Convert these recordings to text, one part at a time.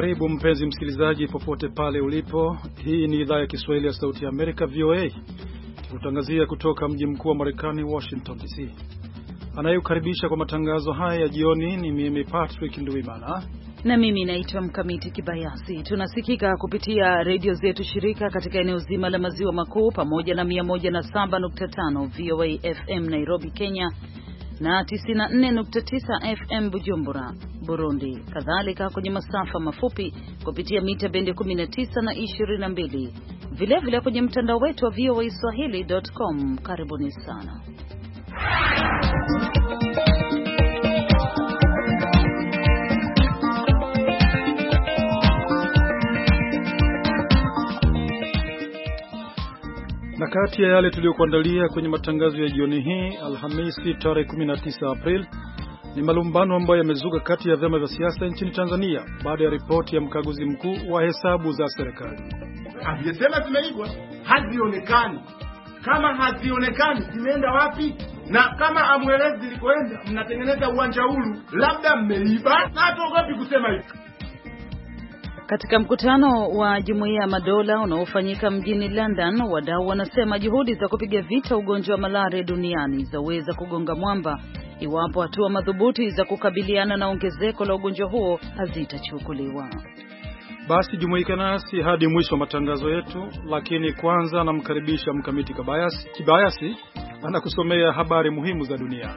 Karibu mpenzi msikilizaji popote pale ulipo. Hii ni idhaa ya Kiswahili ya Sauti ya Amerika VOA. Tutangazia kutoka mji mkuu wa Marekani Washington DC. Anayeukaribisha kwa matangazo haya ya jioni ni mimi Patrick Nduwimana. Na mimi naitwa Mkamiti Kibayasi. Tunasikika kupitia redio zetu shirika katika eneo zima la maziwa makuu pamoja na 107.5 VOA FM Nairobi, Kenya na 94.9 FM Bujumbura, Burundi. Kadhalika kwenye masafa mafupi kupitia mita bendi 19 na 22. Vile kwenye mtandao wetu wa voaswahili.com. Karibuni sana. Na kati ya yale tuliyokuandalia kwenye matangazo ya jioni hii Alhamisi tarehe 19 April ni malumbano ambayo yamezuka kati ya vyama vya siasa nchini Tanzania baada ya ripoti ya mkaguzi mkuu wa hesabu za serikali. Hazisema zimeibwa, hazionekani. Kama hazionekani zimeenda wapi? Na kama amwelezi zilikoenda, mnatengeneza uwanja huru, labda mmeiba na hatuogopi kusema hivi. Katika mkutano wa Jumuiya ya Madola unaofanyika mjini London, wadau wanasema juhudi za kupiga vita ugonjwa wa malaria duniani zaweza kugonga mwamba iwapo hatua madhubuti za kukabiliana na ongezeko la ugonjwa huo hazitachukuliwa. Basi jumuika nasi hadi mwisho wa matangazo yetu, lakini kwanza namkaribisha Mkamiti Kibayasi anakusomea habari muhimu za dunia.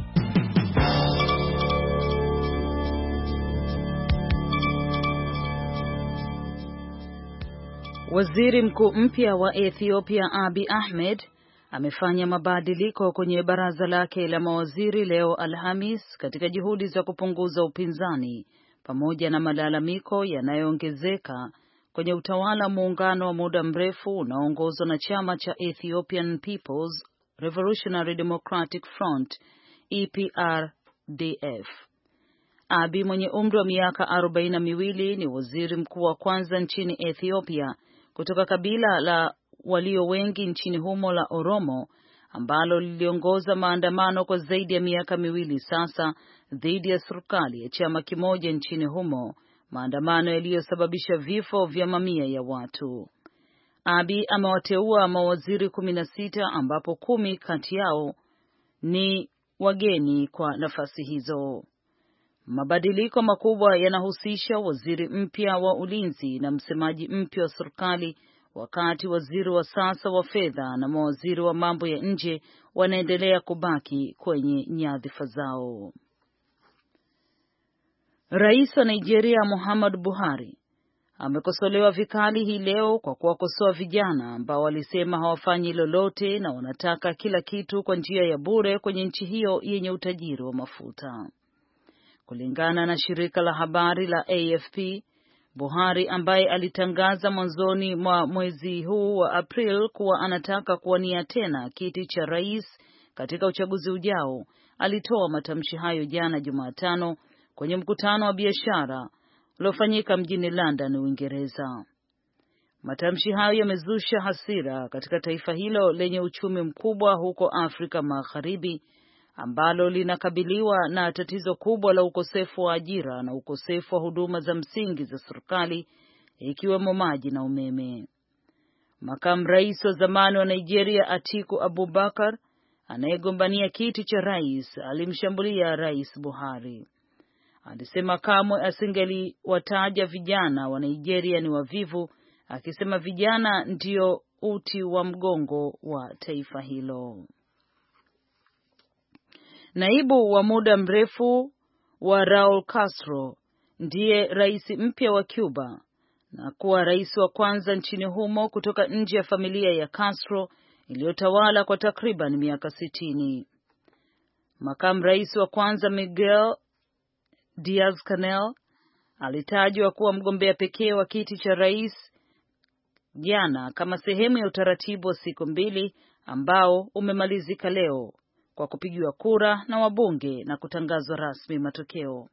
Waziri mkuu mpya wa Ethiopia Abiy Ahmed amefanya mabadiliko kwenye baraza lake la mawaziri leo Alhamis katika juhudi za kupunguza upinzani pamoja na malalamiko yanayoongezeka kwenye utawala muungano wa muda mrefu unaoongozwa na chama cha Ethiopian People's Revolutionary Democratic Front EPRDF. Abiy mwenye umri wa miaka 42 ni waziri mkuu wa kwanza nchini Ethiopia kutoka kabila la walio wengi nchini humo la Oromo ambalo liliongoza maandamano kwa zaidi ya miaka miwili sasa dhidi ya serikali ya chama kimoja nchini humo, maandamano yaliyosababisha vifo vya mamia ya watu. Abiy amewateua mawaziri 16 ambapo 10 kati yao ni wageni kwa nafasi hizo. Mabadiliko makubwa yanahusisha waziri mpya wa ulinzi na msemaji mpya wa serikali, wakati waziri wa sasa wa fedha na mawaziri wa mambo ya nje wanaendelea kubaki kwenye nyadhifa zao. Rais wa Nigeria Muhammadu Buhari amekosolewa vikali hii leo kwa kuwakosoa vijana ambao walisema hawafanyi lolote na wanataka kila kitu kwa njia ya bure kwenye nchi hiyo yenye utajiri wa mafuta. Kulingana na shirika la habari la AFP, Buhari ambaye alitangaza mwanzoni mwa mwezi huu wa April kuwa anataka kuwania tena kiti cha rais katika uchaguzi ujao, alitoa matamshi hayo jana Jumatano kwenye mkutano wa biashara uliofanyika mjini London, Uingereza. Matamshi hayo yamezusha hasira katika taifa hilo lenye uchumi mkubwa huko Afrika Magharibi, ambalo linakabiliwa na tatizo kubwa la ukosefu wa ajira na ukosefu wa huduma za msingi za serikali ikiwemo maji na umeme. Makamu rais wa zamani wa Nigeria Atiku Abubakar anayegombania kiti cha rais alimshambulia Rais Buhari. Alisema kamwe asingeliwataja vijana wa Nigeria ni wavivu, akisema vijana ndio uti wa mgongo wa taifa hilo. Naibu wa muda mrefu wa Raul Castro ndiye rais mpya wa Cuba na kuwa rais wa kwanza nchini humo kutoka nje ya familia ya Castro iliyotawala kwa takriban miaka 60. Makamu rais wa kwanza Miguel Diaz-Canel alitajwa kuwa mgombea pekee wa kiti cha rais jana kama sehemu ya utaratibu wa siku 2 ambao umemalizika leo kwa kupigiwa kura na wabunge na kutangazwa rasmi matokeo.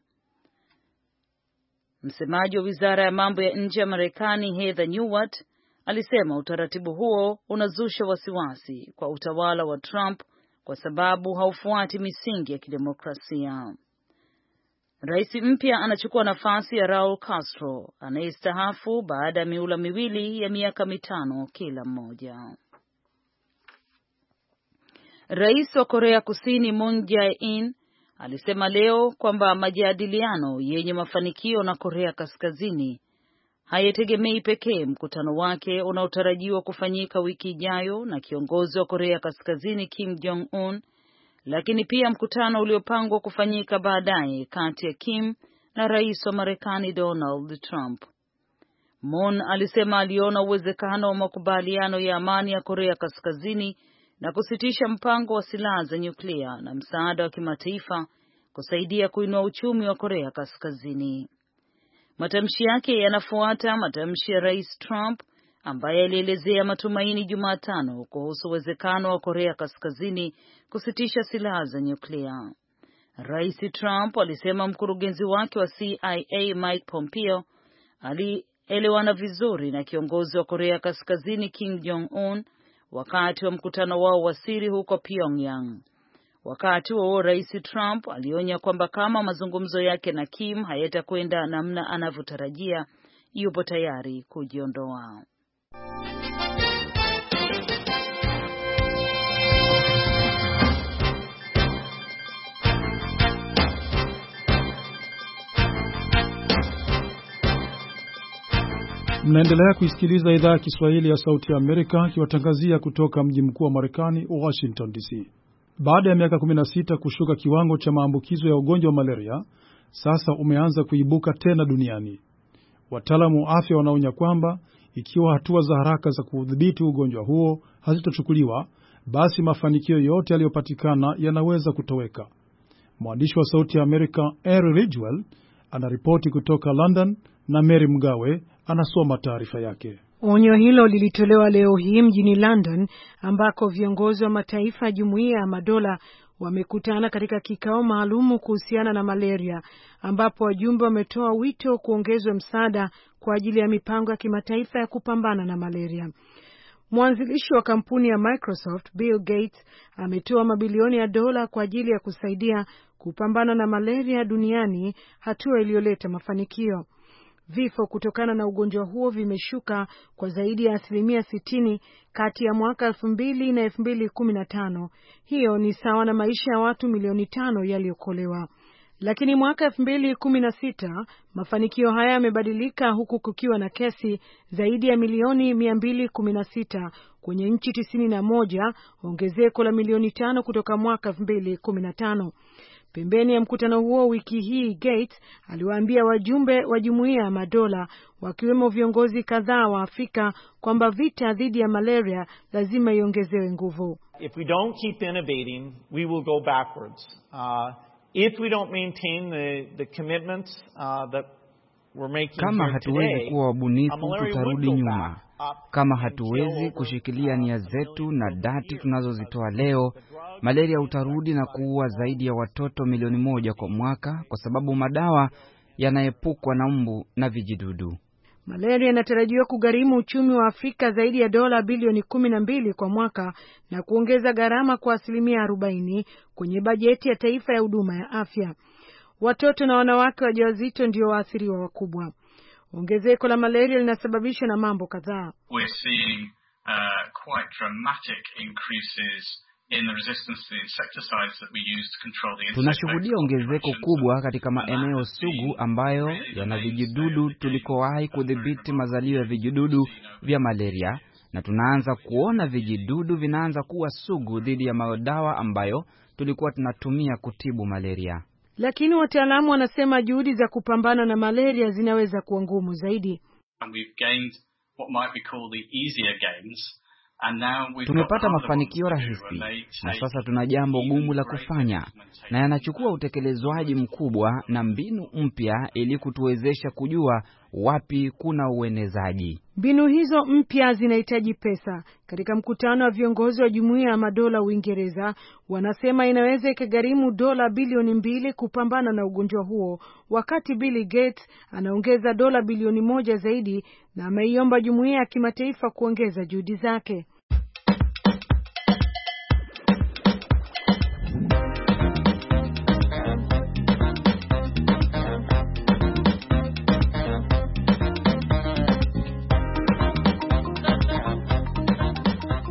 Msemaji wa Wizara ya Mambo ya Nje ya Marekani Heather Nauert alisema utaratibu huo unazusha wasiwasi kwa utawala wa Trump kwa sababu haufuati misingi ya kidemokrasia. Rais mpya anachukua nafasi ya Raul Castro anayestaafu baada ya miula miwili ya miaka 5 kila mmoja. Rais wa Korea Kusini Moon Jae-in alisema leo kwamba majadiliano yenye mafanikio na Korea Kaskazini hayategemei pekee mkutano wake unaotarajiwa kufanyika wiki ijayo na kiongozi wa Korea Kaskazini Kim Jong-un, lakini pia mkutano uliopangwa kufanyika baadaye kati ya Kim na rais wa Marekani Donald Trump. Moon alisema aliona uwezekano wa makubaliano ya amani ya Korea Kaskazini na kusitisha mpango wa silaha za nyuklia na msaada wa kimataifa kusaidia kuinua uchumi wa Korea Kaskazini. Matamshi yake yanafuata matamshi ya Rais Trump ambaye alielezea matumaini Jumatano kuhusu uwezekano wa Korea Kaskazini kusitisha silaha za nyuklia. Rais Trump alisema mkurugenzi wake wa CIA Mike Pompeo alielewana vizuri na kiongozi wa Korea Kaskazini Kim Jong-un wakati wa mkutano wao wa siri huko Pyongyang. Wakati huo Rais Trump alionya kwamba kama mazungumzo yake na Kim hayatakwenda namna anavyotarajia, yupo tayari kujiondoa. Mnaendelea kuisikiliza idhaa ya Kiswahili ya Sauti ya Amerika ikiwatangazia kutoka mji mkuu wa Marekani, Washington DC. Baada ya miaka 16 kushuka kiwango cha maambukizo ya ugonjwa wa malaria, sasa umeanza kuibuka tena duniani. Wataalamu wa afya wanaonya kwamba ikiwa hatua za haraka za kudhibiti ugonjwa huo hazitachukuliwa, basi mafanikio yote yaliyopatikana yanaweza kutoweka. Mwandishi wa Sauti ya Amerika Erin Ridgwell anaripoti kutoka London na Mary Mgawe anasoma taarifa yake. Onyo hilo lilitolewa leo hii mjini London ambako viongozi wa mataifa ya Jumuiya ya Madola wamekutana katika kikao maalumu kuhusiana na malaria, ambapo wajumbe wametoa wito kuongezwa msaada kwa ajili ya mipango ya kimataifa ya kupambana na malaria. Mwanzilishi wa kampuni ya Microsoft, Bill Gates, ametoa mabilioni ya dola kwa ajili ya kusaidia kupambana na malaria duniani, hatua iliyoleta mafanikio. Vifo kutokana na ugonjwa huo vimeshuka kwa zaidi ya 60% kati ya mwaka 2000 na 2015. Hiyo ni sawa na maisha ya watu milioni 5 yaliokolewa. Lakini mwaka 2016 mafanikio haya yamebadilika, huku kukiwa na kesi zaidi ya milioni 216 kwenye nchi 91, ongezeko la milioni 5 kutoka mwaka 2015. Pembeni ya mkutano huo wiki hii, Gates aliwaambia wajumbe wa Jumuiya ya Madola, wakiwemo viongozi kadhaa wa Afrika, kwamba vita dhidi ya malaria lazima iongezewe nguvu. If we don't keep innovating, we will go backwards. If we don't maintain the commitments that we're making, kama hatuwezi kuwa wabunifu tutarudi nyuma. Kama hatuwezi kushikilia nia zetu na dati tunazozitoa leo, malaria utarudi na kuua zaidi ya watoto milioni 1 kwa mwaka, kwa sababu madawa yanaepukwa na mbu na vijidudu. Malaria inatarajiwa kugharimu uchumi wa Afrika zaidi ya dola bilioni 12 kwa mwaka na kuongeza gharama kwa 40% kwenye bajeti ya taifa ya huduma ya afya. Watoto na wanawake wajawazito ndio waathiriwa wakubwa. Ongezeko la malaria linasababishwa na mambo kadhaa. We're seeing quite dramatic increases in the resistance to the insecticides that we use to control the insect. Tunashuhudia ongezeko kubwa katika maeneo sugu ambayo yana vijidudu tulikowahi kudhibiti mazalio ya vijidudu vya malaria, na tunaanza kuona vijidudu vinaanza kuwa sugu dhidi ya madawa ambayo tulikuwa tunatumia kutibu malaria. Lakini wataalamu wanasema juhudi za kupambana na malaria zinaweza kuwa ngumu zaidi. Tumepata mafanikio rahisi na sasa tuna jambo gumu la kufanya, na yanachukua utekelezwaji mkubwa na mbinu mpya ili kutuwezesha kujua wapi kuna uenezaji. Mbinu hizo mpya zinahitaji pesa. Katika mkutano wa viongozi wa Jumuiya ya Madola Uingereza, wanasema inaweza ikagharimu dola bilioni 2 kupambana na ugonjwa huo, wakati Bill Gates anaongeza dola bilioni 1 zaidi na ameiomba jumuiya ya kimataifa kuongeza juhudi zake.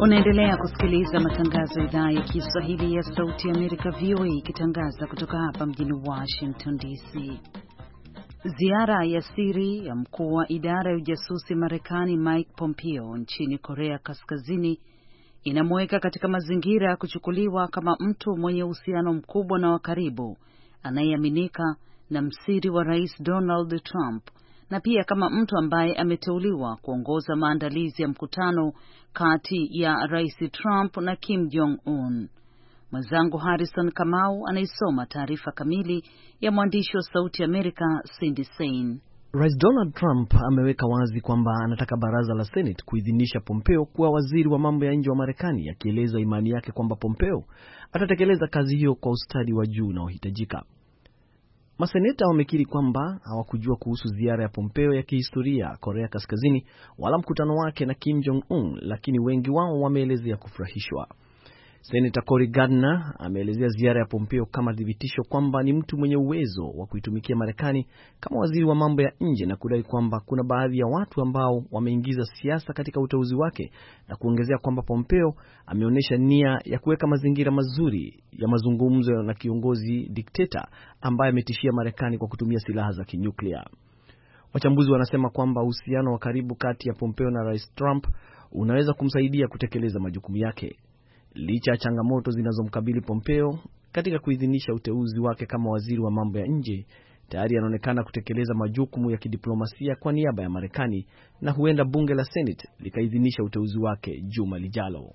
Unaendelea kusikiliza matangazo ya idhaa ya Kiswahili ya Sauti ya Amerika VOA ikitangaza kutoka hapa mjini Washington DC. Ziara ya siri ya mkuu wa idara ya ujasusi Marekani Mike Pompeo nchini Korea Kaskazini inamweka katika mazingira ya kuchukuliwa kama mtu mwenye uhusiano mkubwa na wa karibu anayeaminika na msiri wa Rais Donald Trump, na pia kama mtu ambaye ameteuliwa kuongoza maandalizi ya mkutano kati ya Rais Trump na Kim Jong-un. Mwenzangu Harrison Kamau anaisoma taarifa kamili ya mwandishi wa Sauti Amerika Cindy Sain. Rais Donald Trump ameweka wazi kwamba anataka baraza la Senate kuidhinisha Pompeo kuwa waziri wa mambo ya nje wa Marekani, akieleza imani yake kwamba Pompeo atatekeleza kazi hiyo kwa ustadi wa juu unaohitajika. Maseneta wamekiri kwamba hawakujua kuhusu ziara ya Pompeo ya kihistoria Korea Kaskazini wala mkutano wake na Kim Jong-un, lakini wengi wao wameelezea kufurahishwa. Senator Cory Gardner ameelezea ziara ya Pompeo kama dhibitisho kwamba ni mtu mwenye uwezo wa kuitumikia Marekani kama waziri wa mambo ya nje, na kudai kwamba kuna baadhi ya watu ambao wameingiza siasa katika uteuzi wake, na kuongezea kwamba Pompeo ameonyesha nia ya kuweka mazingira mazuri ya mazungumzo na kiongozi dikteta ambaye ametishia Marekani kwa kutumia silaha za kinyuklia. Wachambuzi wanasema kwamba uhusiano wa karibu kati ya Pompeo na Rais Trump unaweza kumsaidia kutekeleza majukumu yake. Licha ya changamoto zinazomkabili Pompeo katika kuidhinisha uteuzi wake kama waziri wa mambo ya nje, tayari anaonekana kutekeleza majukumu ya kidiplomasia kwa niaba ya Marekani, na huenda bunge la Senate likaidhinisha uteuzi wake juma lijalo.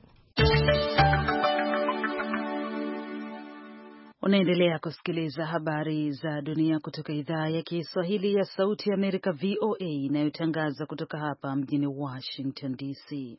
Unaendelea kusikiliza habari za dunia kutoka idhaa ya Kiswahili ya Sauti ya Amerika VOA inayotangaza kutoka hapa mjini Washington DC.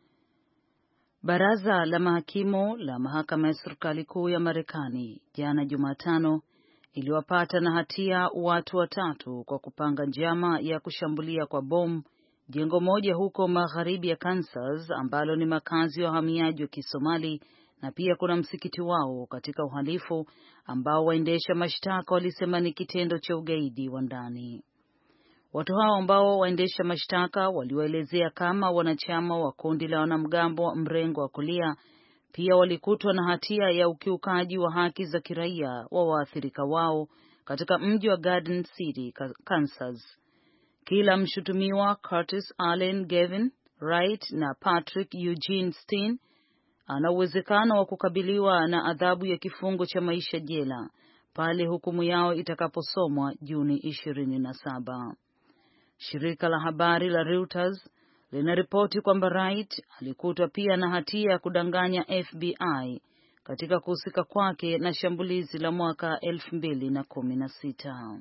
Baraza la mahakimu la mahakama ya serikali kuu ya Marekani jana Jumatano iliwapata na hatia watu watatu kwa kupanga njama ya kushambulia kwa bomu jengo moja huko magharibi ya Kansas ambalo ni makazi ya wahamiaji wa Kisomali, na pia kuna msikiti wao, katika uhalifu ambao waendesha mashtaka walisema ni kitendo cha ugaidi wa ndani. Watu hao ambao waendesha mashtaka waliwaelezea kama wanachama wa kundi la wanamgambo wa mrengo wa kulia pia walikutwa na hatia ya ukiukaji wa haki za kiraia wa waathirika wao katika mji wa Garden City, Kansas. Kila mshutumiwa, Curtis Allen Gavin Wright na Patrick Eugene Steen, ana uwezekano wa kukabiliwa na adhabu ya kifungo cha maisha jela pale hukumu yao itakaposomwa Juni 27. Shirika la habari la Reuters linaripoti kwamba Wright alikutwa pia na hatia ya kudanganya FBI katika kuhusika kwake na shambulizi la mwaka 2016.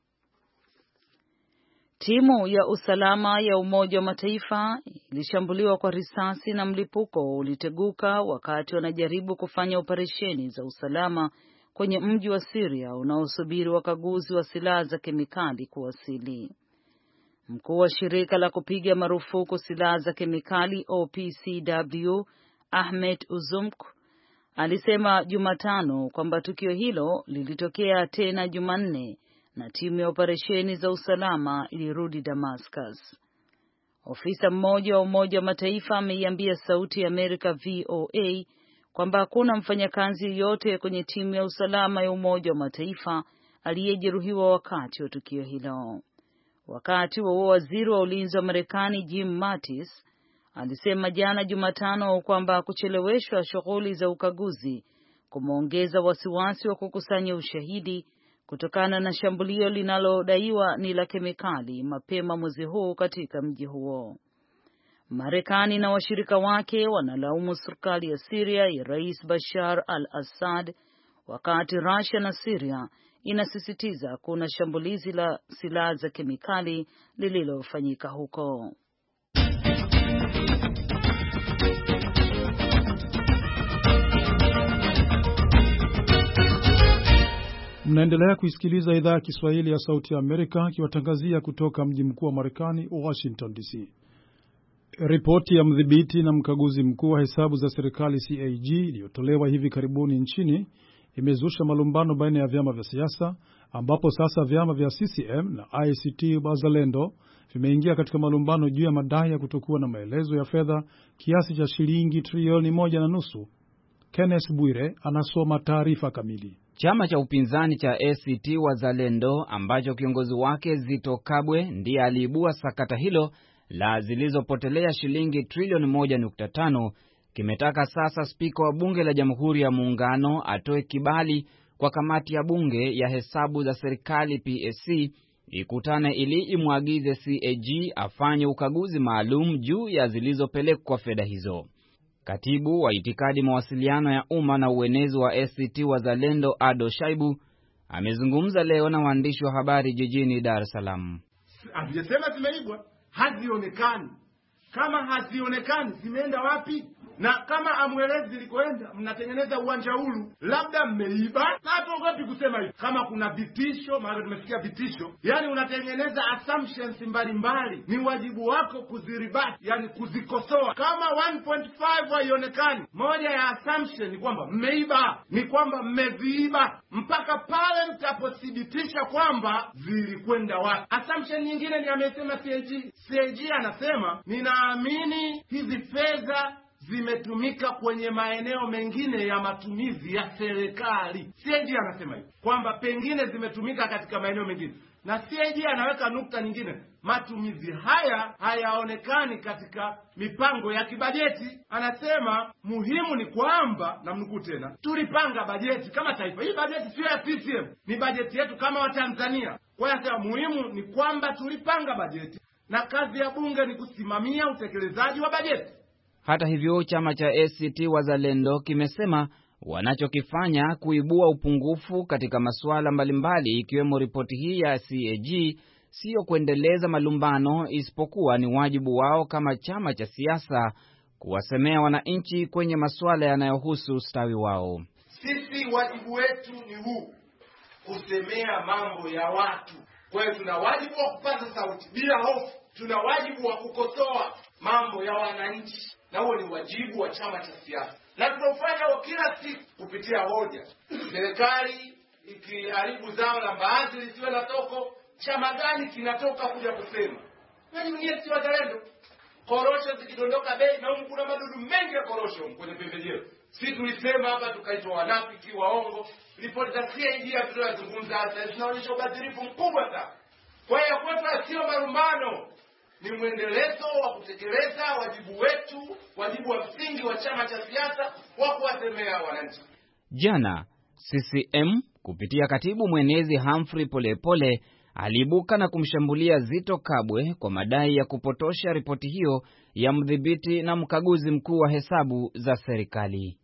Timu ya usalama ya Umoja wa Mataifa ilishambuliwa kwa risasi na mlipuko uliteguka wakati wanajaribu kufanya operesheni za usalama kwenye mji wa Syria unaosubiri wakaguzi wa silaha za kemikali kuwasili. Mkuu wa shirika la kupiga marufuku silaha za kemikali OPCW, Ahmed Uzumk, alisema Jumatano kwamba tukio hilo lilitokea tena Jumanne na timu ya operesheni za usalama ilirudi Damascus. Ofisa mmoja wa Umoja wa Mataifa ameiambia Sauti ya Amerika VOA kwamba hakuna mfanyakazi yeyote kwenye timu ya usalama ya Umoja wa Mataifa aliyejeruhiwa wakati wa tukio hilo. Wakati wa waziri wa ulinzi wa Marekani Jim Mattis alisema jana Jumatano kwamba kucheleweshwa shughuli za ukaguzi kumeongeza wasiwasi wa kukusanya ushahidi kutokana na shambulio linalodaiwa ni la kemikali mapema mwezi huu katika mji huo. Marekani na washirika wake wanalaumu serikali ya Syria ya Rais Bashar al-Assad, wakati Russia na Syria inasisitiza kuna shambulizi la silaha za kemikali lililofanyika huko. Mnaendelea kuisikiliza idhaa ya Kiswahili ya Sauti ya Amerika ikiwatangazia kutoka mji mkuu wa Marekani, Washington DC. Ripoti ya mdhibiti na mkaguzi mkuu wa hesabu za serikali CAG iliyotolewa hivi karibuni nchini imezusha malumbano baina ya vyama vya siasa, ambapo sasa vyama vya CCM na ACT Wazalendo vimeingia katika malumbano juu ya madai ya kutokuwa na maelezo ya fedha kiasi cha shilingi trilioni 1.5. Kenneth Bwire anasoma taarifa kamili. Chama cha upinzani cha ACT Wazalendo ambacho kiongozi wake Zitto Kabwe ndiye aliibua sakata hilo la zilizopotelea shilingi trilioni 1.5 kimetaka sasa spika wa bunge la Jamhuri ya Muungano atoe kibali kwa kamati ya bunge ya hesabu za serikali PSC ikutane ili imwagize CAG afanye ukaguzi maalum juu ya zilizopelekwa fedha hizo. Katibu wa itikadi, mawasiliano ya umma na uenezi wa ACT Wazalendo Ado Shaibu amezungumza leo na waandishi wa habari jijini Dar es Salaam. Hatujasema zimeibwa, hazionekani. Kama hazionekani zimeenda wapi? Na kama amwelezi zilikoenda, mnatengeneza uwanja huru, labda mmeiba. Na hatuogopi kusema hivi. Kama kuna vitisho, maana tumesikia vitisho, yani unatengeneza assumptions mbalimbali, ni wajibu wako kuziribati, yani kuzikosoa. Kama 1.5 haionekani, moja ya assumption ni kwamba mmeiba, ni kwamba mmeviiba, mpaka pale mtapothibitisha kwamba zilikwenda wapi. Assumption nyingine ni amesema CAG anasema, ninaamini hizi fedha zimetumika kwenye maeneo mengine ya matumizi ya serikali. CAG anasema hivi kwamba pengine zimetumika katika maeneo mengine, na CAG anaweka nukta nyingine, matumizi haya hayaonekani katika mipango ya kibajeti. Anasema muhimu ni kwamba, na mnukuu tena, tulipanga bajeti kama taifa. Hii bajeti sio ya CCM, ni bajeti yetu kama Watanzania. Kwa hiyo muhimu ni kwamba tulipanga bajeti, na kazi ya bunge ni kusimamia utekelezaji wa bajeti. Hata hivyo, chama cha ACT Wazalendo kimesema wanachokifanya kuibua upungufu katika masuala mbalimbali ikiwemo ripoti hii ya CAG sio kuendeleza malumbano, isipokuwa ni wajibu wao kama chama cha siasa kuwasemea wananchi kwenye masuala yanayohusu ustawi wao. Sisi wajibu wetu ni huu, kusemea mambo ya watu. Kwa hiyo tuna wajibu wa kupaza sauti bila hofu, tuna wajibu wa kukosoa mambo ya wananchi, na huo ni wajibu wa chama cha siasa, na tunafanya huo kila siku kupitia hoja. Serikali ikiharibu zao la mbaazi lisiwe na soko, chama gani kinatoka kuja kusema? Nani mwenyewe si Wazalendo? Korosho zikidondoka bei, na huko kuna madudu mengi ya korosho kwenye pembejeo. Sisi tulisema hapa, tukaitwa wanafiki, waongo. Ripoti za CAG tunazungumza hasa zinaonyesha ubadhirifu mkubwa sana. Kwa hiyo kwetu sio marumbano, ni mwendelezo wa kutekeleza wajibu wetu, wajibu wa msingi wa chama cha siasa wa kuwasemea wananchi. Jana CCM kupitia katibu mwenezi Humphrey Polepole aliibuka na kumshambulia Zitto Kabwe kwa madai ya kupotosha ripoti hiyo ya mdhibiti na mkaguzi mkuu wa hesabu za serikali.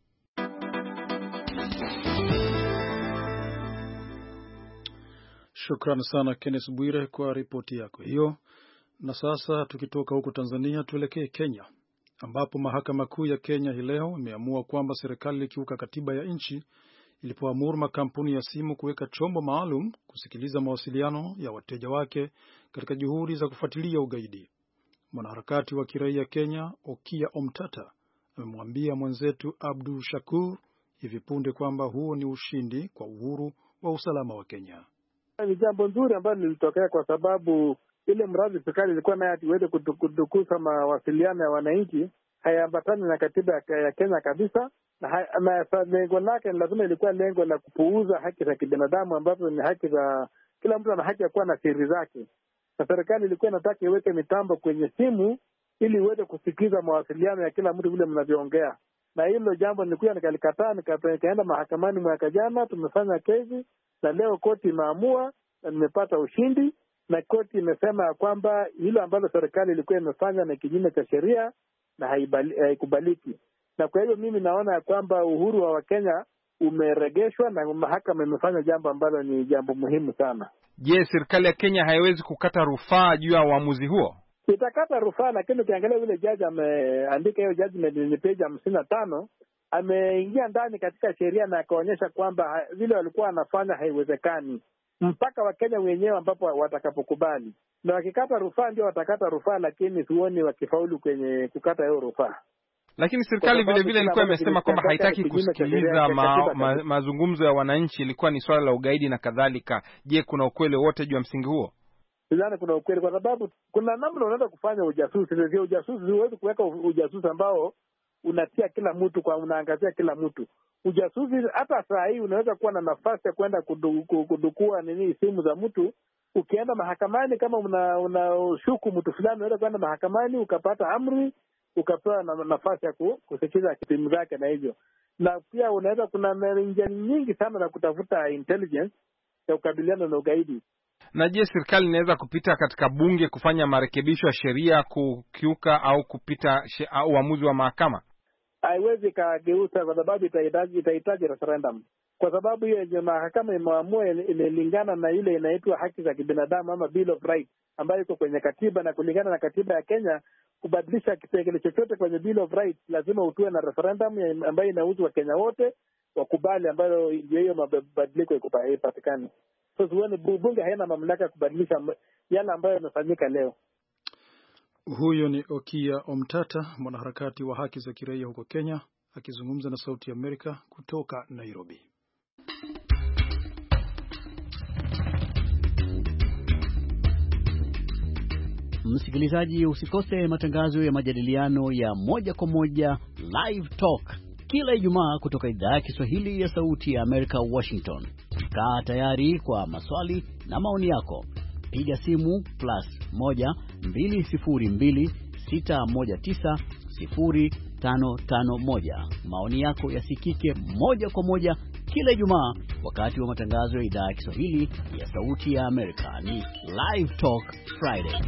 Shukrani sana Kenneth Bwire kwa ripoti yako hiyo. Na sasa tukitoka huko Tanzania tuelekee Kenya, ambapo mahakama kuu ya Kenya hii leo imeamua kwamba serikali ilikiuka katiba ya nchi ilipoamuru makampuni ya simu kuweka chombo maalum kusikiliza mawasiliano ya wateja wake katika juhudi za kufuatilia ugaidi. Mwanaharakati wa kiraia Kenya Okia Omtata amemwambia mwenzetu Abdu Shakur hivi punde kwamba huo ni ushindi kwa uhuru wa usalama wa Kenya. Ni jambo nzuri ambalo lilitokea kwa sababu ile mradi serikali ilikuwa nayo iweze kudukuza mawasiliano ya wananchi hayaambatani na katiba ya Kenya kabisa, na lengo lake lazima ilikuwa lengo la kupuuza haki za kibinadamu ambazo ni haki za kila mtu, ana haki ya kuwa na siri zake. Na serikali ilikuwa inataka iweke mitambo kwenye simu ili iweze kusikiza mawasiliano ya kila mtu vile mnavyoongea, na hilo jambo nilikuwa nikalikataa, nikaenda mahakamani mwaka jana, tumefanya kesi na leo koti imeamua na nimepata ushindi, na koti imesema ya kwamba hilo ambalo serikali ilikuwa imefanya na kinyume cha sheria na haikubaliki. Na kwa hivyo mimi naona ya kwamba uhuru wa Wakenya umeregeshwa na mahakama imefanya jambo ambalo ni jambo muhimu sana. Je, serikali ya Kenya haiwezi kukata rufaa juu ya uamuzi huo? Itakata rufaa, lakini ukiangalia yule jaji ameandika hiyo judgment ni page 55, ameingia ndani katika sheria na akaonyesha kwamba vile walikuwa wanafanya haiwezekani mpaka Wakenya wenyewe ambapo watakapokubali. Na wakikata rufaa ndio watakata rufaa, lakini sioni wakifaulu kwenye kukata hiyo rufaa. Lakini serikali vile vile ilikuwa imesema kwamba haitaki kusikiliza mazungumzo ya wananchi, ilikuwa ni swala la ugaidi na kadhalika. Je, kuna ukweli wote juu ya msingi huo? sidhani kuna ukweli, kwa sababu kuna namna unaweza kufanya ujasusi. Ndio ujasusi, huwezi kuweka ujasusi ambao unatia kila mtu, kwa unaangazia kila mtu. Ujasusi hata saa hii unaweza kuwa na nafasi ya kwenda kudukua simu za mtu. Ukienda mahakamani, kama unashuku mtu fulani, unaweza kwenda mahakamani ukapata amri, ukapewa nafasi ya kusikiza simu zake na hivyo. Na pia unaweza, kuna njia nyingi sana za kutafuta intelligence ya kukabiliana na ugaidi. Na je, serikali inaweza kupita katika bunge kufanya marekebisho ya sheria kukiuka au kupita uamuzi wa mahakama? Haiwezi kageuza, kwa sababu itahitaji referendum. Kwa sababu hiyo mahakama imeamua inalingana na ile inaitwa haki za kibinadamu ama Bill of Rights ambayo iko kwenye katiba, na kulingana na katiba ya Kenya kubadilisha kipengele chochote kwenye Bill of Rights lazima utue na referendum ambayo inahusu wa Kenya wote wakubali, ambayo hiyo mabadiliko ipatikane. So bunge haina mamlaka ya kubadilisha yale ambayo yamefanyika leo. Huyo ni Okia Omtata, mwanaharakati wa haki za kiraia huko Kenya, akizungumza na Sauti ya Amerika kutoka Nairobi. Msikilizaji, usikose matangazo ya majadiliano ya moja kwa moja Live Talk kila Ijumaa kutoka idhaa ya Kiswahili ya Sauti ya Amerika, Washington. Kaa tayari kwa maswali na maoni yako. Piga simu +1 202 619 0551. Maoni yako yasikike moja kwa moja kila Ijumaa wakati wa matangazo ya idhaa ya Kiswahili ya Sauti ya Amerika. Ni Live Talk Friday.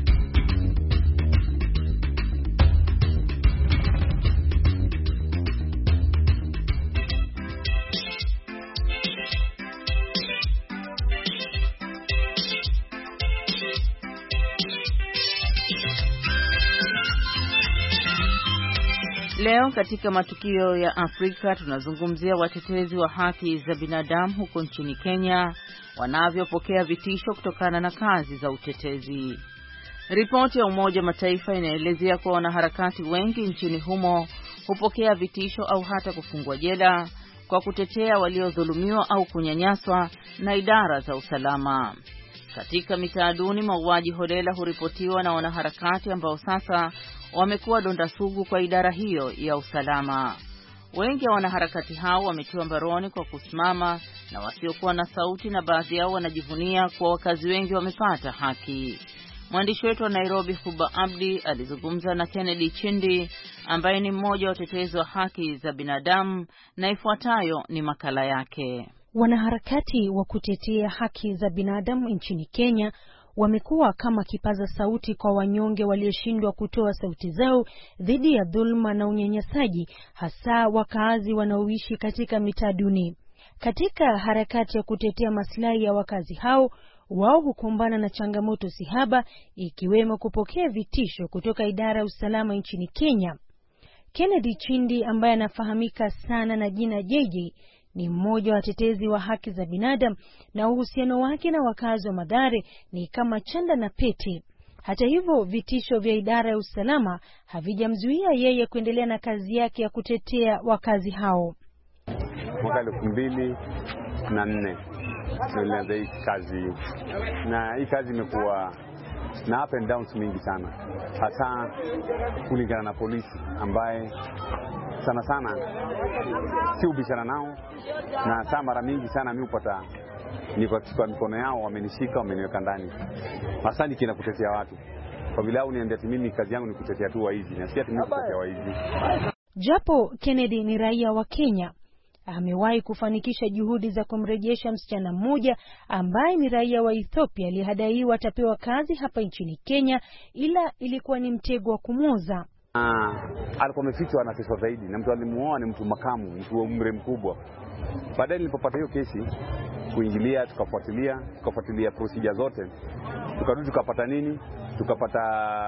Leo katika matukio ya Afrika tunazungumzia watetezi wa haki za binadamu huko nchini Kenya wanavyopokea vitisho kutokana na kazi za utetezi. Ripoti ya Umoja Mataifa inaelezea kuwa wanaharakati wengi nchini humo hupokea vitisho au hata kufungwa jela kwa kutetea waliodhulumiwa au kunyanyaswa na idara za usalama. Katika mitaa duni, mauaji holela huripotiwa na wanaharakati ambao sasa wamekuwa donda sugu kwa idara hiyo ya usalama. Wengi wa wanaharakati hao wametiwa mbaroni kwa kusimama na wasiokuwa na sauti, na baadhi yao wanajivunia kuwa wakazi wengi wamepata haki. Mwandishi wetu wa Nairobi, Huba Abdi, alizungumza na Kennedy Chindi ambaye ni mmoja wa watetezi wa haki za binadamu, na ifuatayo ni makala yake. Wanaharakati wa kutetea haki za binadamu nchini Kenya wamekuwa kama kipaza sauti kwa wanyonge walioshindwa kutoa sauti zao dhidi ya dhulma na unyanyasaji, hasa wakazi wanaoishi katika mitaa duni. Katika harakati ya kutetea maslahi ya wakazi hao, wao hukumbana na changamoto sihaba, ikiwemo kupokea vitisho kutoka idara ya usalama nchini Kenya. Kennedy Chindi, ambaye anafahamika sana na jina JJ, ni mmoja wa watetezi wa haki za binadamu, na uhusiano wake na wakazi wa Mathare ni kama chanda na pete. Hata hivyo, vitisho vya idara ya usalama havijamzuia yeye kuendelea na kazi yake ya kutetea wakazi hao. Mwaka 2004 nilianza hii kazi, na hii kazi imekuwa na up and downs mingi sana, hasa kulingana na polisi ambaye sana sana si ubishana nao, na saa mara mingi sana mimi upata niko kwa mikono yao, wamenishika, wameniweka ndani. Hasa nikienda kutetea watu, kwa vile au niambia mimi kazi yangu ni kutetea tu waizi, na si ati mimi kutetea waizi. Japo Kennedy ni raia wa Kenya, amewahi kufanikisha juhudi za kumrejesha msichana mmoja ambaye ni raia wa Ethiopia aliyehadaiwa atapewa kazi hapa nchini Kenya, ila ilikuwa ni mtego wa kumoza. Alikuwa amefichwa na kesi zaidi, na mtu alimuoa ni mtu makamu, mtu wa umri mkubwa. Baadaye nilipopata hiyo kesi, kuingilia tukafuatilia procedure zote, tukarudi tukapata nini? Tukapata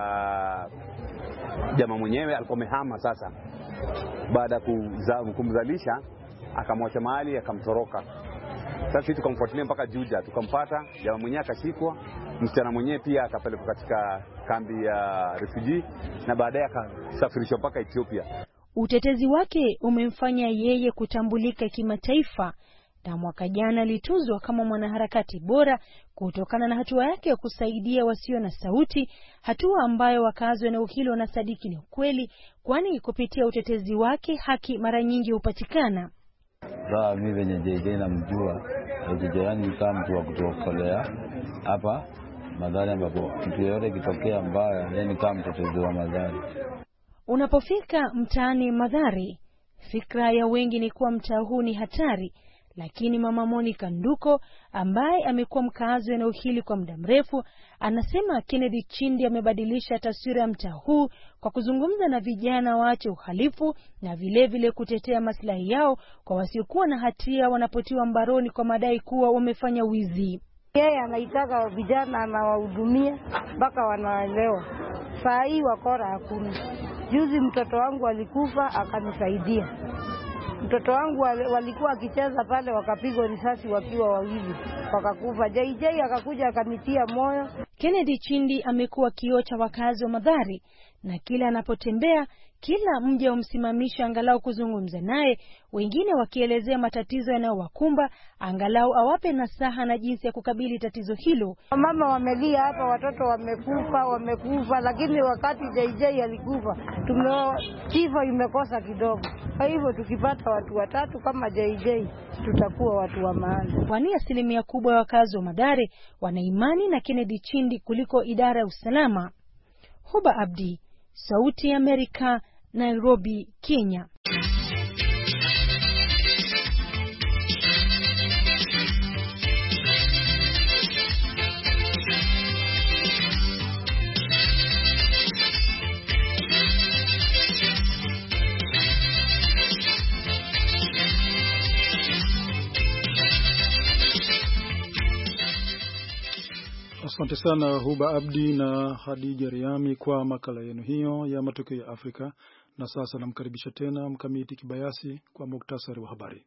jamaa mwenyewe alikuwa amehama sasa. Baada ya kumzalisha akamwacha mahali, akamtoroka. Sasa sisi tukamfuatilia mpaka Juja, tukampata, jamaa mwenyewe akashikwa, msichana mwenyewe pia akapelekwa katika kambi ya refugee, na baadaye akasafirishwa mpaka Ethiopia. Utetezi wake umemfanya yeye kutambulika kimataifa, na mwaka jana alituzwa kama mwanaharakati bora kutokana na hatua yake ya kusaidia wasio na sauti, hatua ambayo wakazi wa eneo hilo wanasadiki ni ukweli, kwani kupitia utetezi wake haki mara nyingi hupatikana. Sasa mimi venye JJ namjua, jirani ni kama mtu wa kutokolea hapa Mathare, ambapo mtu yote kitokea mbaya yeye ni kama mtetezi wa Mathare. Unapofika mtaani Mathare, fikra ya wengi ni kuwa mtaa huu ni hatari, lakini Mama Monica Nduko ambaye amekuwa mkazi wa eneo hili kwa muda mrefu anasema Kennedy Chindi amebadilisha taswira ya mtaa huu kwa kuzungumza na vijana waache uhalifu na vile kutetea maslahi yao kwa wasiokuwa na hatia wanapotiwa mbaroni kwa madai kuwa wamefanya wizi. Yeye anaitaka vijana anawahudumia mpaka wanaelewa. Saa hii wakora hakuna. Juzi mtoto wangu alikufa akanisaidia. Mtoto wangu walikuwa akicheza pale wakapigwa risasi wakiwa wawili wakakufa. JJ akakuja akanitia moyo. Kennedy Chindi amekuwa kioo cha wakazi wa Mathare, na kila anapotembea kila mmoja umsimamisha angalau kuzungumza naye, wengine wakielezea matatizo yanayowakumba angalau awape nasaha na jinsi ya kukabili tatizo hilo. Mama wamelia hapa, watoto wamekufa, lakini wakati JJ alikufa kifo imekosa kidogo. Kwa hivyo tukipata watu watatu kama JJ tutakuwa watu wa maana. Kwani asilimia kubwa ya wakazi wa Mathare wana imani na Kennedy Chindi kuliko idara ya usalama. Huba Abdi, Sauti ya Amerika, Nairobi, Kenya. Asante sana Huba Abdi na Hadija Riami kwa makala yenu hiyo ya matukio ya Afrika. Na sasa namkaribisha tena Mkamiti Kibayasi kwa muktasari wa habari.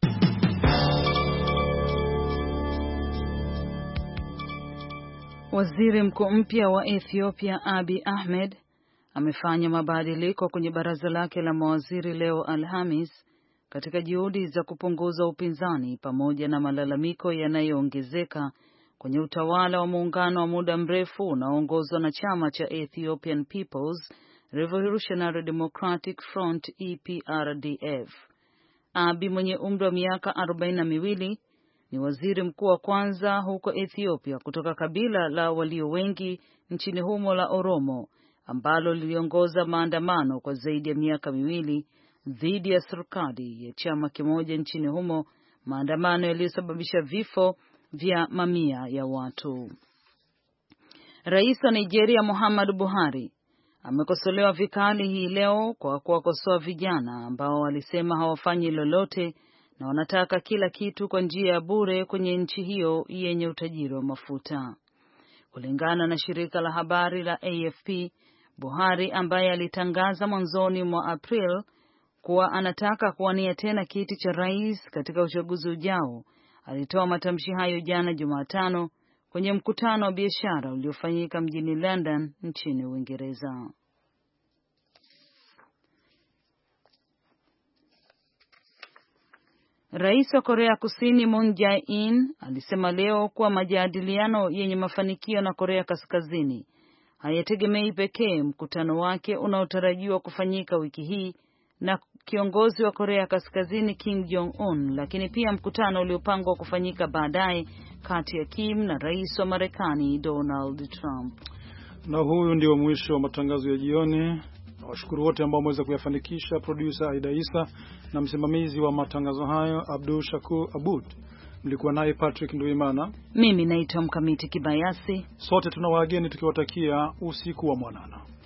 Waziri mkuu mpya wa Ethiopia Abiy Ahmed amefanya mabadiliko kwenye baraza lake la mawaziri leo Alhamis katika juhudi za kupunguza upinzani pamoja na malalamiko yanayoongezeka kwenye utawala wa muungano wa muda mrefu unaoongozwa na chama cha Ethiopian People's Revolutionary Democratic Front EPRDF. Abiy mwenye umri wa miaka 42 ni waziri mkuu wa kwanza huko Ethiopia kutoka kabila la walio wengi nchini humo la Oromo, ambalo liliongoza maandamano kwa zaidi ya miaka miwili dhidi ya serikali ya chama kimoja nchini humo, maandamano yaliyosababisha vifo vya mamia ya watu. Rais wa Nigeria Muhammadu Buhari amekosolewa vikali hii leo kwa kuwakosoa vijana ambao walisema hawafanyi lolote na wanataka kila kitu kwa njia ya bure kwenye nchi hiyo yenye utajiri wa mafuta. Kulingana na shirika la habari la AFP, Buhari ambaye alitangaza mwanzoni mwa April kuwa anataka kuwania tena kiti cha rais katika uchaguzi ujao, alitoa matamshi hayo jana Jumatano kwenye mkutano wa biashara uliofanyika mjini London nchini Uingereza. Rais wa Korea Kusini Moon Jae-in alisema leo kuwa majadiliano yenye mafanikio na Korea Kaskazini hayategemei pekee mkutano wake unaotarajiwa kufanyika wiki hii na kiongozi wa Korea Kaskazini Kim Jong-un, lakini pia mkutano uliopangwa kufanyika baadaye kati ya Kim na rais wa Marekani Donald Trump. Na huyu ndio mwisho wa matangazo ya jioni. Nawashukuru wote ambao wameweza kuyafanikisha, producer Aida Isa na msimamizi wa matangazo hayo Abdul Shakur Abud. Mlikuwa naye Patrick Nduimana. Mimi naitwa Mkamiti Kibayasi. Sote tunawaageni tukiwatakia usiku wa mwanana.